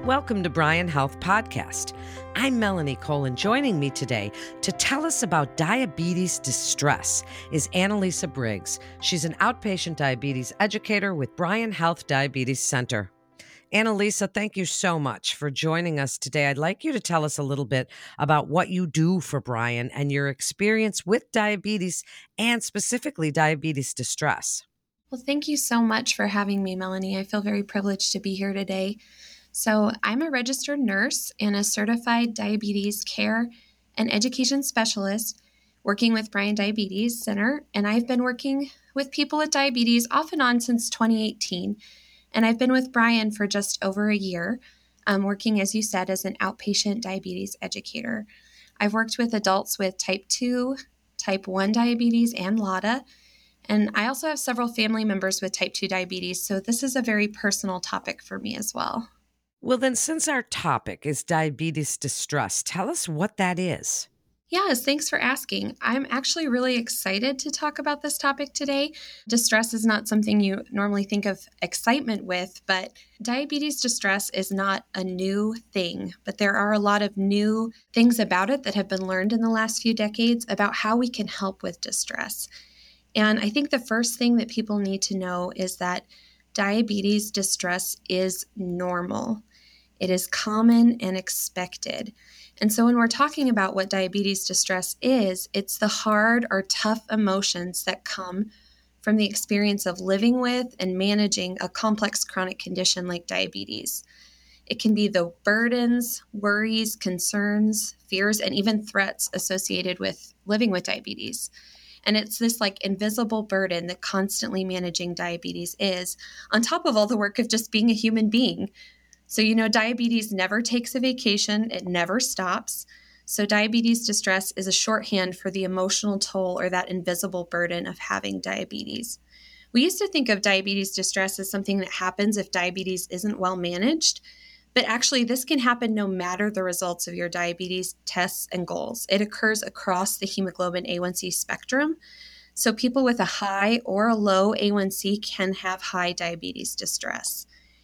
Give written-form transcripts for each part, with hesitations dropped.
Welcome to Bryan Health Podcast. I'm Melanie Cole, and joining me today to tell us about diabetes distress is Annalisa Briggs. She's an outpatient diabetes educator with Bryan Health Diabetes Center. Annalisa, thank you so much for joining us today. I'd like you to tell us a little bit about what you do for Bryan and your experience with diabetes and specifically diabetes distress. Well, thank you so much for having me, Melanie. I feel very privileged to be here today. So, I'm a registered nurse and a certified diabetes care and education specialist working with Bryan Diabetes Center. And I've been working with people with diabetes off and on since 2018. And I've been with Bryan for just over a year, working, as you said, as an outpatient diabetes educator. I've worked with adults with type 2, type 1 diabetes, and LADA. And I also have several family members with type 2 diabetes, so this is a very personal topic for me as well. Well, then, since our topic is diabetes distress, tell us what that is. Yes, thanks for asking. I'm actually really excited to talk about this topic today. Distress is not something you normally think of excitement with, but diabetes distress is not a new thing. But there are a lot of new things about it that have been learned in the last few decades about how we can help with distress. And I think the first thing that people need to know is that diabetes distress is normal. It is common and expected. And so when we're talking about what diabetes distress is, it's the hard or tough emotions that come from the experience of living with and managing a complex chronic condition like diabetes. It can be the burdens, worries, concerns, fears, and even threats associated with living with diabetes. And it's this like invisible burden that constantly managing diabetes is, on top of all the work of just being a human being. So, diabetes never takes a vacation. It never stops. So diabetes distress is a shorthand for the emotional toll or that invisible burden of having diabetes. We used to think of diabetes distress as something that happens if diabetes isn't well managed. But actually, this can happen no matter the results of your diabetes tests and goals. It occurs across the hemoglobin A1C spectrum. So people with a high or a low A1C can have high diabetes distress.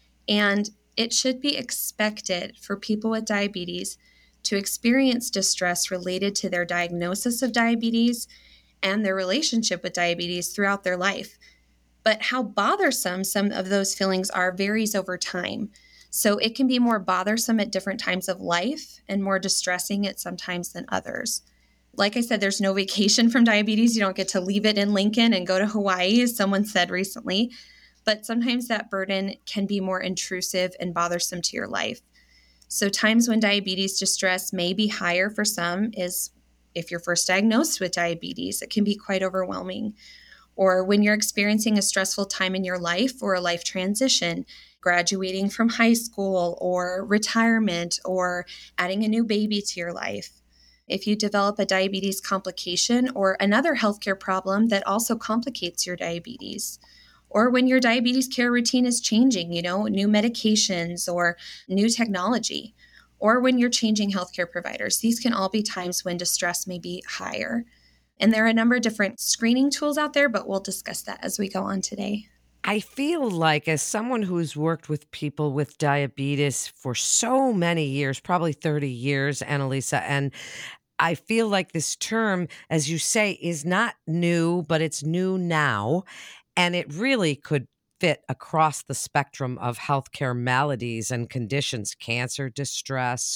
And it should be expected for people with diabetes to experience distress related to their diagnosis of diabetes and their relationship with diabetes throughout their life. But how bothersome some of those feelings are varies over time. So it can be more bothersome at different times of life and more distressing at some times than others. Like I said, there's no vacation from diabetes. You don't get to leave it in Lincoln and go to Hawaii, as someone said recently. But sometimes that burden can be more intrusive and bothersome to your life. So times when diabetes distress may be higher for some is if you're first diagnosed with diabetes. It can be quite overwhelming. Or when you're experiencing a stressful time in your life or a life transition, graduating from high school or retirement or adding a new baby to your life. If you develop a diabetes complication or another healthcare problem that also complicates your diabetes. Or when your diabetes care routine is changing, new medications or new technology. Or when you're changing healthcare providers. These can all be times when distress may be higher. And there are a number of different screening tools out there, but we'll discuss that as we go on today. I feel like, as someone who's worked with people with diabetes for so many years, probably 30 years, Annalisa, and I feel like this term, as you say, is not new, but it's new now. And it really could fit across the spectrum of healthcare maladies and conditions, cancer distress,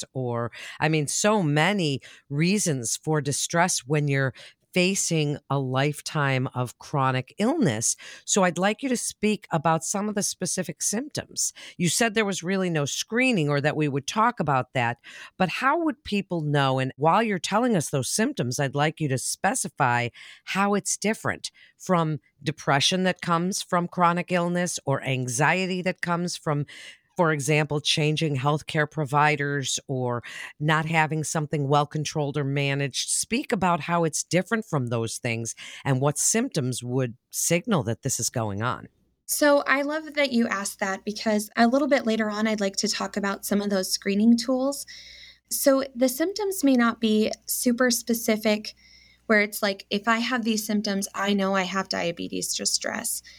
so many reasons for distress when you're facing a lifetime of chronic illness. So I'd like you to speak about some of the specific symptoms. You said there was really no screening or that we would talk about that, but how would people know? And while you're telling us those symptoms, I'd like you to specify how it's different from depression that comes from chronic illness or anxiety that comes from, for example, changing healthcare providers or not having something well controlled or managed. Speak about how it's different from those things and what symptoms would signal that this is going on. So I love that you asked that because a little bit later on, I'd like to talk about some of those screening tools. So the symptoms may not be super specific where it's like, if I have these symptoms, I know I have diabetes distress.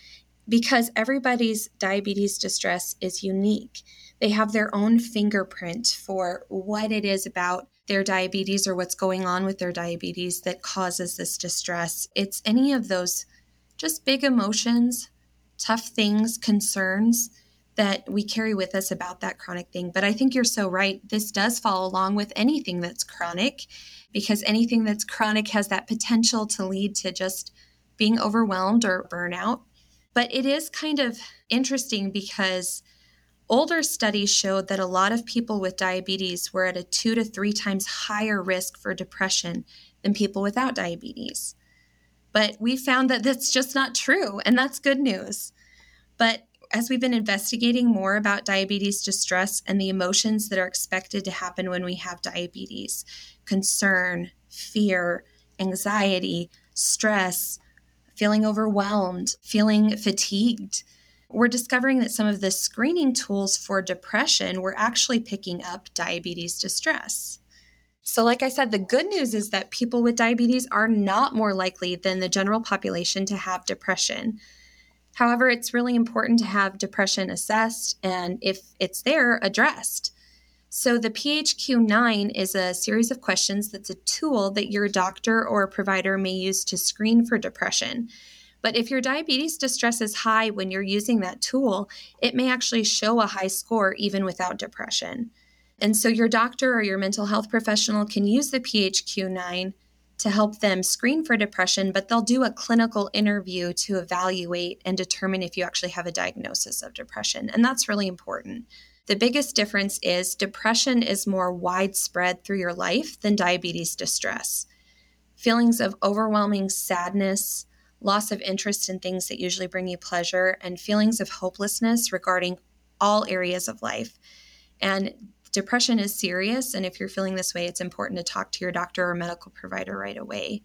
because everybody's diabetes distress is unique. They have their own fingerprint for what it is about their diabetes or what's going on with their diabetes that causes this distress. It's any of those just big emotions, tough things, concerns that we carry with us about that chronic thing. But I think you're so right. This does fall along with anything that's chronic, because anything that's chronic has that potential to lead to just being overwhelmed or burnout. But it is kind of interesting because older studies showed that a lot of people with diabetes were at a 2 to 3 times higher risk for depression than people without diabetes. But we found that that's just not true, and that's good news. But as we've been investigating more about diabetes distress and the emotions that are expected to happen when we have diabetes, concern, fear, anxiety, stress, feeling overwhelmed, feeling fatigued, we're discovering that some of the screening tools for depression were actually picking up diabetes distress. So like I said, the good news is that people with diabetes are not more likely than the general population to have depression. However, it's really important to have depression assessed and, if it's there, addressed. So the PHQ-9 is a series of questions that's a tool that your doctor or provider may use to screen for depression. But if your diabetes distress is high when you're using that tool, it may actually show a high score even without depression. And so your doctor or your mental health professional can use the PHQ-9 to help them screen for depression, but they'll do a clinical interview to evaluate and determine if you actually have a diagnosis of depression. And that's really important. The biggest difference is depression is more widespread through your life than diabetes distress. Feelings of overwhelming sadness, loss of interest in things that usually bring you pleasure, and feelings of hopelessness regarding all areas of life. And depression is serious, and if you're feeling this way, it's important to talk to your doctor or medical provider right away.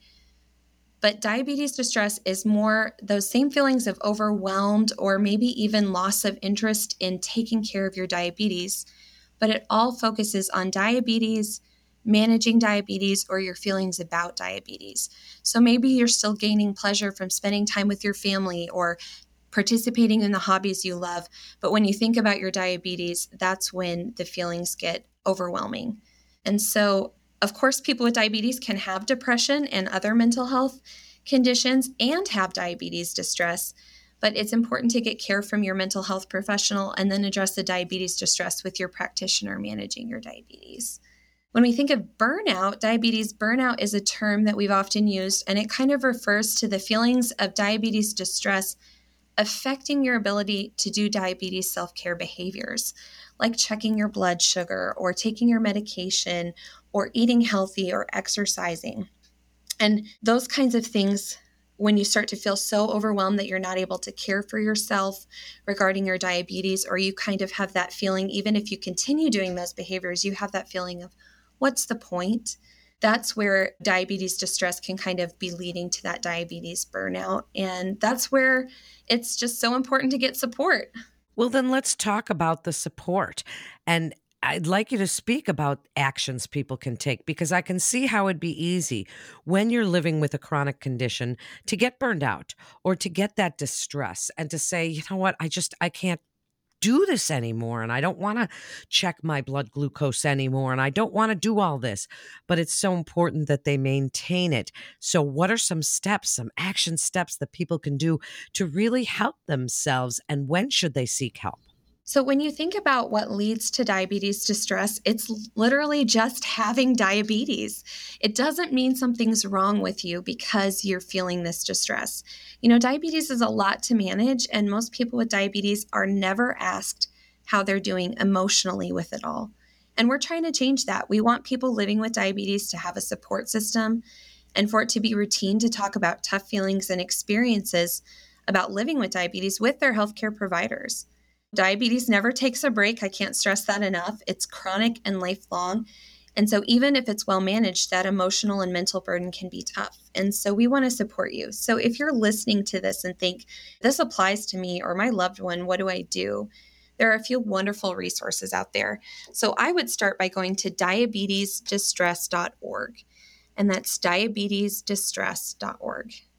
But diabetes distress is more those same feelings of overwhelmed or maybe even loss of interest in taking care of your diabetes, but it all focuses on diabetes, managing diabetes, or your feelings about diabetes. So maybe you're still gaining pleasure from spending time with your family or participating in the hobbies you love. But when you think about your diabetes, that's when the feelings get overwhelming. And so, of course, people with diabetes can have depression and other mental health conditions and have diabetes distress. But it's important to get care from your mental health professional and then address the diabetes distress with your practitioner managing your diabetes. When we think of burnout, diabetes burnout is a term that we've often used, and it kind of refers to the feelings of diabetes distress affecting your ability to do diabetes self-care behaviors, like checking your blood sugar or taking your medication or eating healthy or exercising. And those kinds of things, when you start to feel so overwhelmed that you're not able to care for yourself regarding your diabetes, or you kind of have that feeling, even if you continue doing those behaviors, you have that feeling of, what's the point? That's where diabetes distress can kind of be leading to that diabetes burnout. And that's where it's just so important to get support. Well, then let's talk about the support. And I'd like you to speak about actions people can take, because I can see how it'd be easy when you're living with a chronic condition to get burned out or to get that distress and to say, you know what, I can't do this anymore, and I don't want to check my blood glucose anymore, and I don't want to do all this. But it's so important that they maintain it. So what are some steps, some action steps that people can do to really help themselves, and when should they seek help? So when you think about what leads to diabetes distress, it's literally just having diabetes. It doesn't mean something's wrong with you because you're feeling this distress. You know, diabetes is a lot to manage, and most people with diabetes are never asked how they're doing emotionally with it all. And we're trying to change that. We want people living with diabetes to have a support system and for it to be routine to talk about tough feelings and experiences about living with diabetes with their healthcare providers. Diabetes never takes a break. I can't stress that enough. It's chronic and lifelong. And so even if it's well managed, that emotional and mental burden can be tough. And so we want to support you. So if you're listening to this and think, this applies to me or my loved one, what do I do? There are a few wonderful resources out there. So I would start by going to diabetesdistress.org. And that's diabetesdistress.org.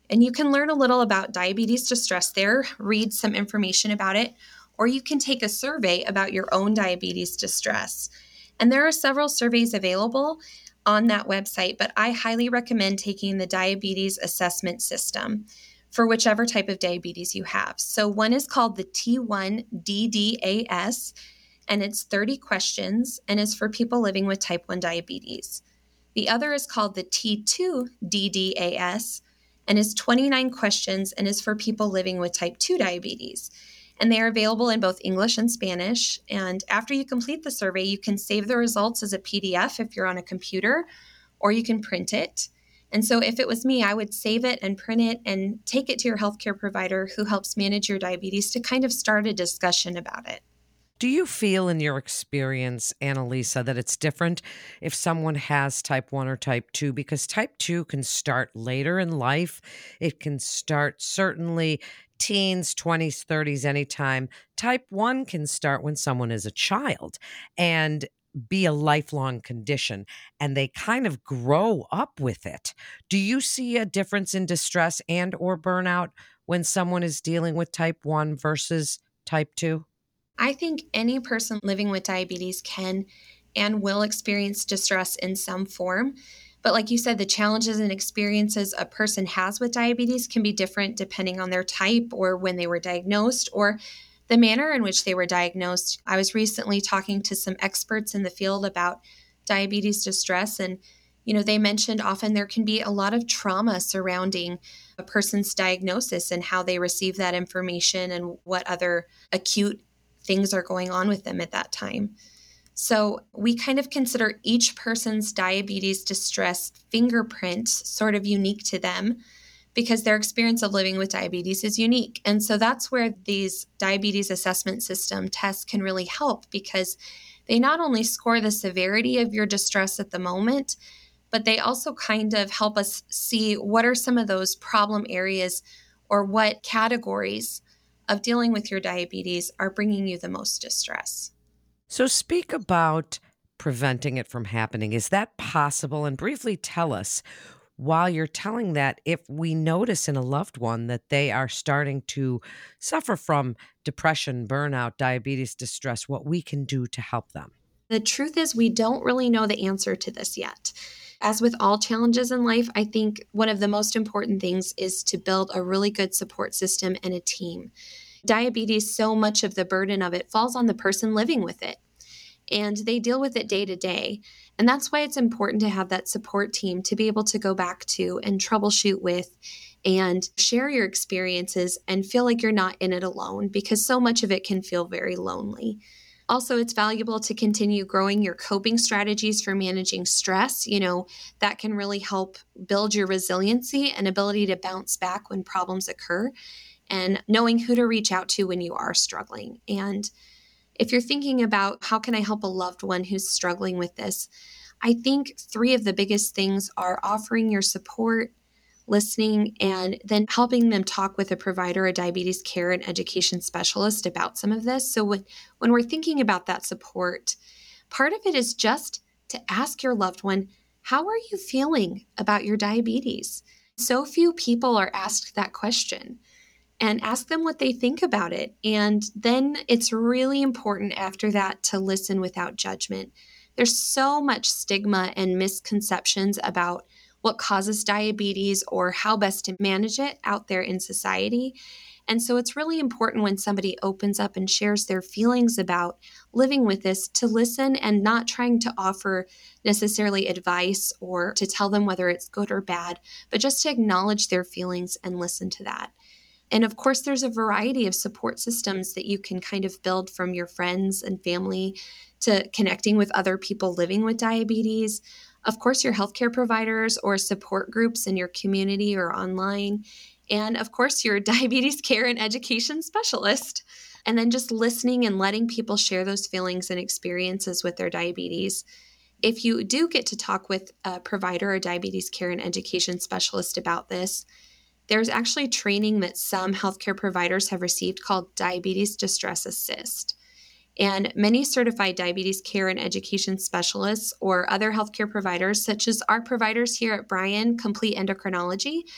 And you can learn a little about diabetes distress there, read some information about it, or you can take a survey about your own diabetes distress. And there are several surveys available on that website, but I highly recommend taking the diabetes assessment system for whichever type of diabetes you have. So one is called the T1DDAS, and it's 30 questions and is for people living with type 1 diabetes. The other is called the T2DDAS and is 29 questions and is for people living with type 2 diabetes. And they are available in both English and Spanish. And after you complete the survey, you can save the results as a PDF if you're on a computer, or you can print it. And so if it was me, I would save it and print it and take it to your healthcare provider who helps manage your diabetes to kind of start a discussion about it. Do you feel in your experience, Annalisa, that it's different if someone has type 1 or type 2? Because type 2 can start later in life. It can start certainly teens, 20s, 30s, anytime. Type 1 can start when someone is a child and be a lifelong condition, and they kind of grow up with it. Do you see a difference in distress and or burnout when someone is dealing with type 1 versus type 2? I think any person living with diabetes can and will experience distress in some form. But like you said, the challenges and experiences a person has with diabetes can be different depending on their type or when they were diagnosed or the manner in which they were diagnosed. I was recently talking to some experts in the field about diabetes distress, and they mentioned often there can be a lot of trauma surrounding a person's diagnosis and how they receive that information and what other acute things are going on with them at that time. So we kind of consider each person's diabetes distress fingerprint sort of unique to them because their experience of living with diabetes is unique. And so that's where these diabetes assessment system tests can really help, because they not only score the severity of your distress at the moment, but they also kind of help us see what are some of those problem areas or what categories of dealing with your diabetes are bringing you the most distress. So speak about preventing it from happening. Is that possible? And briefly tell us, while you're telling that, if we notice in a loved one that they are starting to suffer from depression, burnout, diabetes distress, what we can do to help them. The truth is, we don't really know the answer to this yet. As with all challenges in life, I think one of the most important things is to build a really good support system and a team. Diabetes, so much of the burden of it falls on the person living with it, and they deal with it day to day. And that's why it's important to have that support team to be able to go back to and troubleshoot with and share your experiences and feel like you're not in it alone, because so much of it can feel very lonely. Also, it's valuable to continue growing your coping strategies for managing stress. That can really help build your resiliency and ability to bounce back when problems occur, and knowing who to reach out to when you are struggling. And if you're thinking about how can I help a loved one who's struggling with this, I think 3 of the biggest things are offering your support, listening, and then helping them talk with a provider, a diabetes care and education specialist about some of this. So when we're thinking about that support, part of it is just to ask your loved one, how are you feeling about your diabetes? So few people are asked that question. And ask them what they think about it. And then it's really important after that to listen without judgment. There's so much stigma and misconceptions about what causes diabetes or how best to manage it out there in society. And so it's really important when somebody opens up and shares their feelings about living with this to listen and not trying to offer necessarily advice or to tell them whether it's good or bad, but just to acknowledge their feelings and listen to that. And of course, there's a variety of support systems that you can kind of build, from your friends and family to connecting with other people living with diabetes. Of course, your healthcare providers or support groups in your community or online. And of course, your diabetes care and education specialist. And then just listening and letting people share those feelings and experiences with their diabetes. If you do get to talk with a provider or diabetes care and education specialist about this, there's actually training that some healthcare providers have received called Diabetes Distress Assist. And many certified diabetes care and education specialists or other healthcare providers, such as our providers here at Bryan Complete Endocrinology,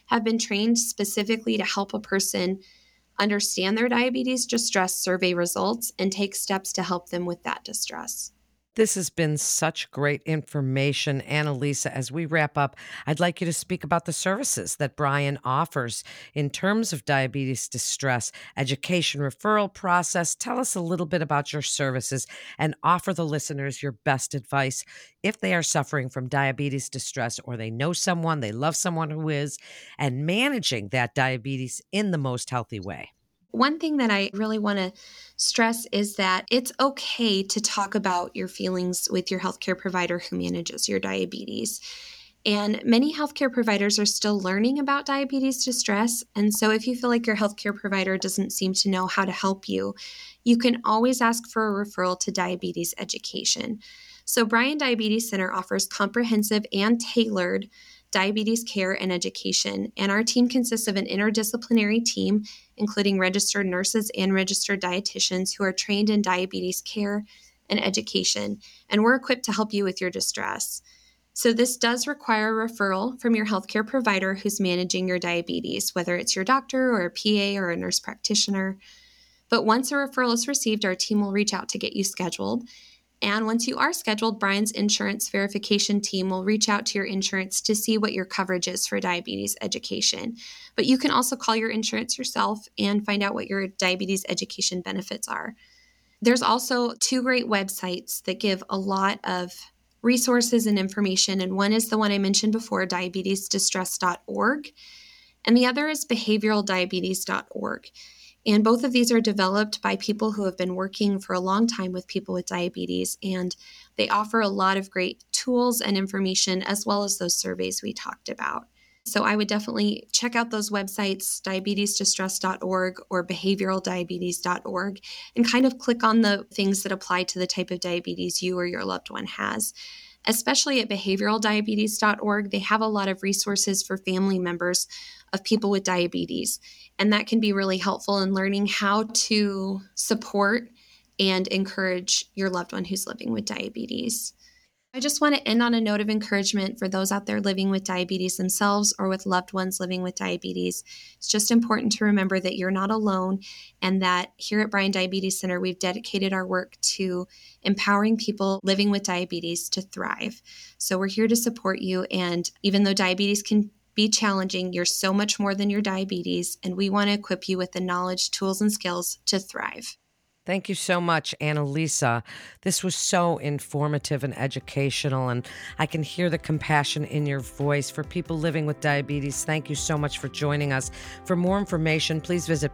have been trained specifically to help a person understand their diabetes distress survey results and take steps to help them with that distress. This has been such great information, Annalisa. As we wrap up, I'd like you to speak about the services that Brian offers in terms of diabetes distress, education, referral process. Tell us a little bit about your services and offer the listeners your best advice if they are suffering from diabetes distress or they know someone, they love someone who is, and managing that diabetes in the most healthy way. One thing that I really want to stress is that it's okay to talk about your feelings with your healthcare provider who manages your diabetes. And many healthcare providers are still learning about diabetes distress. And so if you feel like your healthcare provider doesn't seem to know how to help you, you can always ask for a referral to diabetes education. So Bryan Diabetes Center offers comprehensive and tailored diabetes care and education. And our team consists of an interdisciplinary team, including registered nurses and registered dietitians who are trained in diabetes care and education. And we're equipped to help you with your distress. So this does require a referral from your healthcare provider who's managing your diabetes, whether it's your doctor or a PA or a nurse practitioner. But once a referral is received, our team will reach out to get you scheduled. And once you are scheduled, Bryan's insurance verification team will reach out to your insurance to see what your coverage is for diabetes education. But you can also call your insurance yourself and find out what your diabetes education benefits are. There's also 2 great websites that give a lot of resources and information. And one is the one I mentioned before, diabetesdistress.org. And the other is behavioraldiabetes.org. And both of these are developed by people who have been working for a long time with people with diabetes, and they offer a lot of great tools and information as well as those surveys we talked about. So I would definitely check out those websites, diabetesdistress.org or behavioraldiabetes.org, and kind of click on the things that apply to the type of diabetes you or your loved one has. Especially at behavioraldiabetes.org, they have a lot of resources for family members of people with diabetes. And that can be really helpful in learning how to support and encourage your loved one who's living with diabetes. I just want to end on a note of encouragement for those out there living with diabetes themselves or with loved ones living with diabetes. It's just important to remember that you're not alone and that here at Bryan Diabetes Center, we've dedicated our work to empowering people living with diabetes to thrive. So we're here to support you. And even though diabetes can be challenging, you're so much more than your diabetes, and we want to equip you with the knowledge, tools, and skills to thrive. Thank you so much, Annalisa. This was so informative and educational, and I can hear the compassion in your voice for people living with diabetes. Thank you so much for joining us. For more information, please visit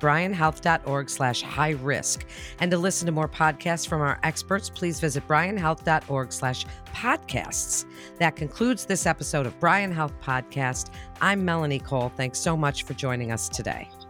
bryanhealth.org/high-risk. And to listen to more podcasts from our experts, please visit bryanhealth.org/podcasts. That concludes this episode of Bryan Health Podcast. I'm Melanie Cole. Thanks so much for joining us today.